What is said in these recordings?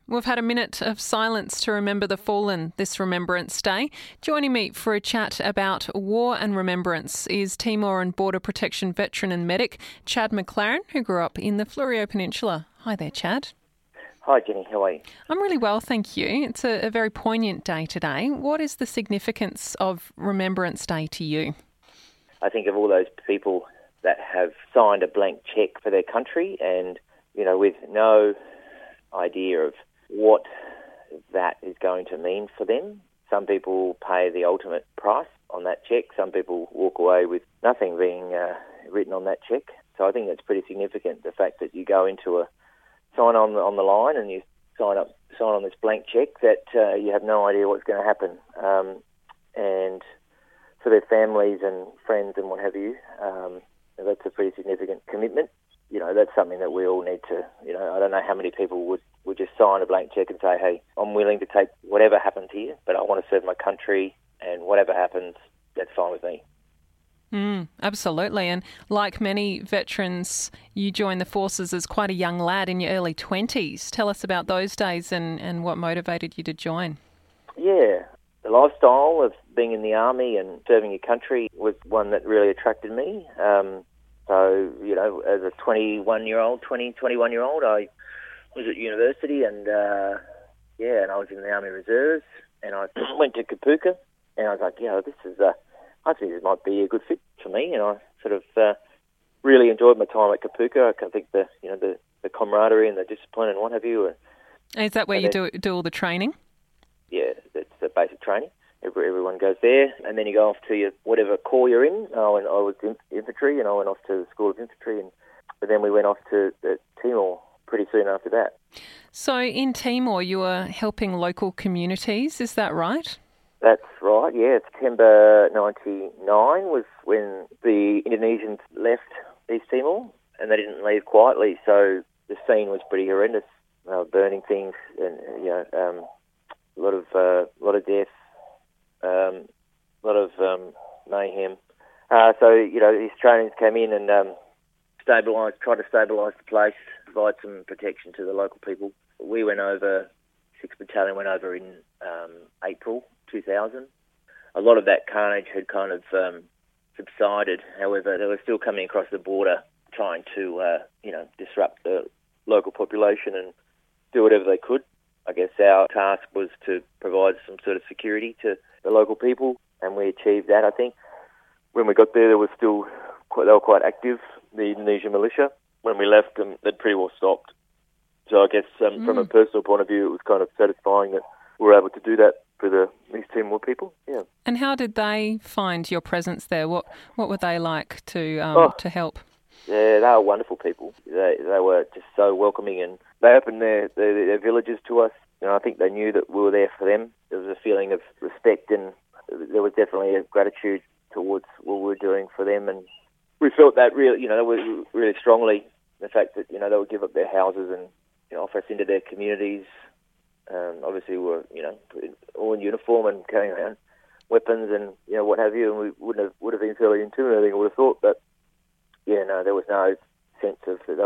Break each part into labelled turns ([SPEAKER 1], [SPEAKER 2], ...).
[SPEAKER 1] We've had a minute of silence to remember the fallen this Remembrance Day. Joining me for a chat about war and remembrance is Timor and Border Protection veteran and medic Chad McLaren, who grew up in the Fleurieu Peninsula. Hi there, Chad.
[SPEAKER 2] Hi, Jenny. How are you?
[SPEAKER 1] I'm really well, thank you. It's a very poignant day today. What is the significance of Remembrance Day to you?
[SPEAKER 2] I think of all those people that have signed a blank cheque for their country and, with no idea of what that is going to mean for them. Some people pay the ultimate price on that cheque. Some people walk away with nothing being written on that cheque. So I think that's pretty significant, the fact that you go into a sign on the line and you sign on this blank cheque that you have no idea what's going to happen. And for their families and friends and what have you, that's a pretty significant commitment. That's something that we all need to, I don't know how many people would just sign a blank cheque and say, hey, I'm willing to take whatever happens here, but I want to serve my country, and whatever happens, that's fine with me.
[SPEAKER 1] Absolutely. And like many veterans, you joined the forces as quite a young lad in your early 20s. Tell us about those days and what motivated you to join.
[SPEAKER 2] Yeah, the lifestyle of being in the army and serving your country was one that really attracted me. So, as a 21-year-old, I was at university and I was in the Army Reserves and I went to Kapooka and I was like, I think this might be a good fit for me, and I sort of really enjoyed my time at Kapooka. I think the camaraderie and the discipline and what have you.
[SPEAKER 1] Is that where you do all the training?
[SPEAKER 2] Yeah, that's the basic training. Everyone goes there, and then you go off to whatever corps you're in. I was infantry, and I went off to the School of Infantry, but then we went off to Timor pretty soon after that.
[SPEAKER 1] So in Timor, you were helping local communities, is that right?
[SPEAKER 2] That's right, yeah. September 99 was when the Indonesians left East Timor, and they didn't leave quietly, so the scene was pretty horrendous. They were burning things, and a lot of death, a lot of mayhem. So the Australians came in and tried to stabilise the place, provide some protection to the local people. We went over, 6th Battalion went over in April 2000. A lot of that carnage had kind of subsided. However, they were still coming across the border trying to, disrupt the local population and do whatever they could. I guess our task was to provide some sort of security to the local people, and we achieved that, I think. When we got there, they were quite active, the Indonesian militia. When we left them, they'd pretty well stopped. So I guess from a personal point of view, it was kind of satisfying that we were able to do that for the East Timor people. Yeah.
[SPEAKER 1] And how did they find your presence there? What were they like to help?
[SPEAKER 2] Yeah, they were wonderful people. They were just so welcoming, and they opened their villages to us. I think they knew that we were there for them. There was a feeling of respect, and there was definitely a gratitude towards what we were doing for them. And we felt that really strongly, the fact that they would give up their houses and offer us into their communities. Obviously, we were all in uniform and carrying around weapons and what have you, and we would have been fairly intimidating, I would have thought. But there was no sense of that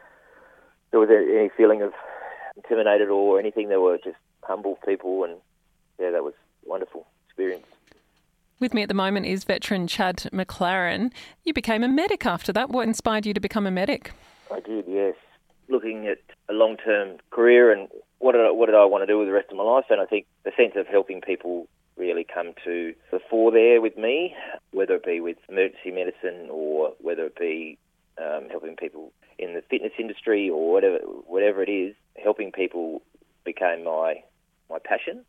[SPEAKER 2] there was any feeling of intimidated or anything. They were just humble people, and that was a wonderful experience.
[SPEAKER 1] With me at the moment is veteran Chad McLaren. You became a medic after that. What inspired you to become a medic?
[SPEAKER 2] I did, yes. Looking at a long-term career and what did I want to do with the rest of my life, and I think the sense of helping people really come to the fore there with me, whether it be with emergency medicine or whether it be helping people in the fitness industry or whatever it is. Helping people became my passion.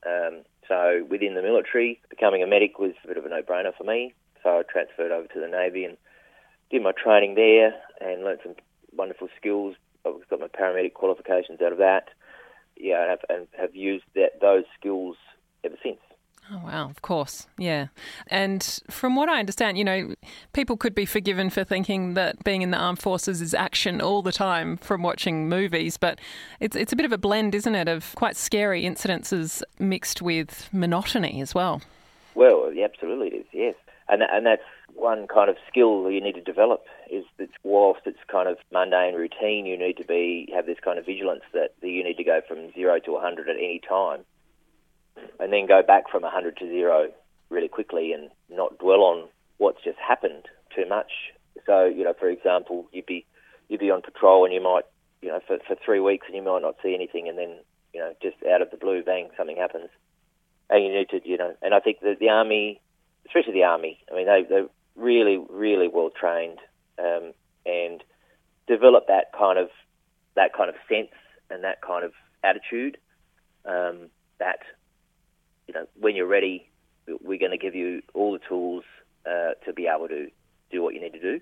[SPEAKER 2] So within the military, becoming a medic was a bit of a no-brainer for me. So I transferred over to the Navy and did my training there and learnt some wonderful skills. I've got my paramedic qualifications out of that. And have used those skills ever since.
[SPEAKER 1] Oh, wow, of course, yeah. And from what I understand, people could be forgiven for thinking that being in the armed forces is action all the time from watching movies, but it's a bit of a blend, isn't it, of quite scary incidences mixed with monotony as well.
[SPEAKER 2] Well, absolutely it is, yes. And that's one kind of skill you need to develop is that whilst it's kind of mundane routine, you need to have this kind of vigilance that you need to go from 0 to 100 at any time, and then go back from 100 to 0 really quickly and not dwell on what's just happened too much. So, for example, you'd be on patrol and you might, for 3 weeks and you might not see anything, and then, just out of the blue, bang, something happens. And you need to, and I think that the Army, especially the Army, I mean, they're really, really well trained, and develop that kind of sense and that kind of attitude, that, when you're ready, we're going to give you all the tools to be able to do what you need to do.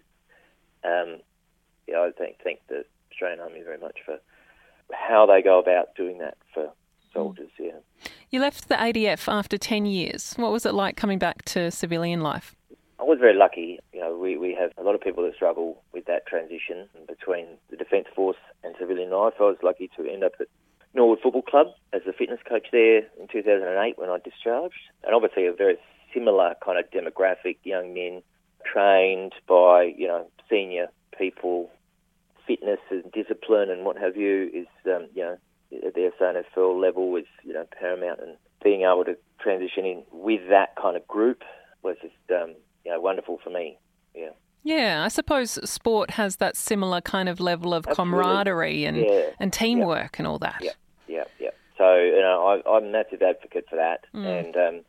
[SPEAKER 2] I thank the Australian Army very much for how they go about doing that for soldiers. Yeah.
[SPEAKER 1] You left the ADF after 10 years. What was it like coming back to civilian life?
[SPEAKER 2] I was very lucky. We have a lot of people that struggle with that transition between the Defence Force and civilian life. I was lucky to end up at Norwood Football Club as a fitness coach there in 2008 when I discharged. And obviously a very similar kind of demographic, young men trained by, senior people. Fitness and discipline and what have you is, at the SANFL level is, paramount. And being able to transition in with that kind of group was just, wonderful for me. Yeah.
[SPEAKER 1] Yeah, I suppose sport has that similar kind of level of camaraderie and teamwork and all that.
[SPEAKER 2] Yeah. So, I'm a massive advocate for that. And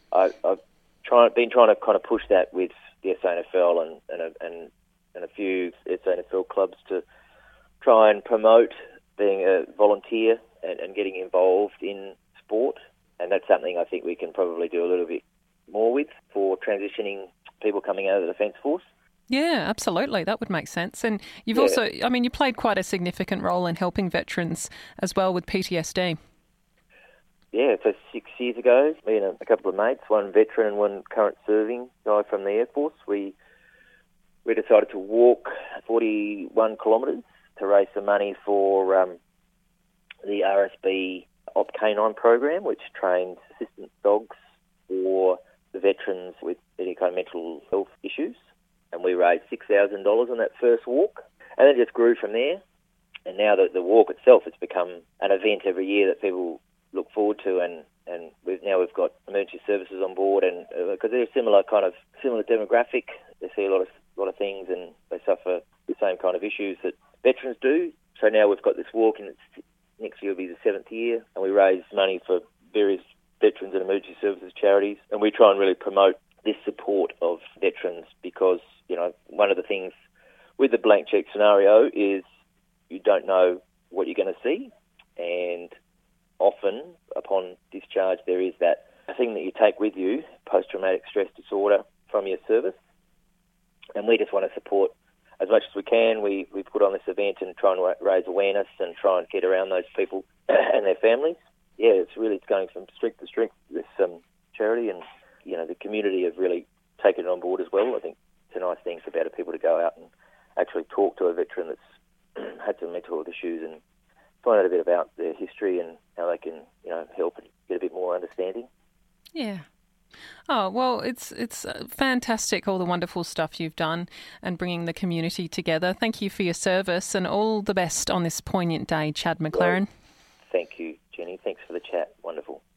[SPEAKER 2] I've been trying to kind of push that with the SANFL and a few SANFL clubs to try and promote being a volunteer and getting involved in sport. And that's something I think we can probably do a little bit more with for transitioning people coming out of the Defence Force.
[SPEAKER 1] Yeah, absolutely. That would make sense. And you've also, you played quite a significant role in helping veterans as well with PTSD. Yeah,
[SPEAKER 2] so 6 years ago, me and a couple of mates, one veteran and one current serving guy from the Air Force, we decided to walk 41 kilometres to raise some money for the RSB Op Canine program, which trains assistance dogs for the veterans with any kind of mental health issues. And we raised $6,000 on that first walk. And it just grew from there. And now the walk itself has become an event every year that people look forward to. And we've got emergency services on board, and because they're similar demographic, they see a lot of things, and they suffer the same kind of issues that veterans do. So now we've got this walk, and next year will be the 7th year, and we raise money for various veterans and emergency services charities, and we try and really promote this support of veterans because, one of the things with the blank check scenario is you don't know what you're going to see, and often upon discharge there is that thing that you take with you, post-traumatic stress disorder from your service, and we just want to support as much as we can. We put on this event and try and raise awareness and try and get around those people and their families. Yeah, it's going from strength to strength, this charity, and the community have really taken it on board as well. I think it's a nice thing for better people to go out and actually talk to a veteran that's had some mental health issues and find out a bit about their history and how they can, help and get a bit more understanding.
[SPEAKER 1] Yeah. Oh, well, it's fantastic, all the wonderful stuff you've done and bringing the community together. Thank you for your service and all the best on this poignant day, Chad McLaren.
[SPEAKER 2] Well, thank you, Jenny. Thanks for the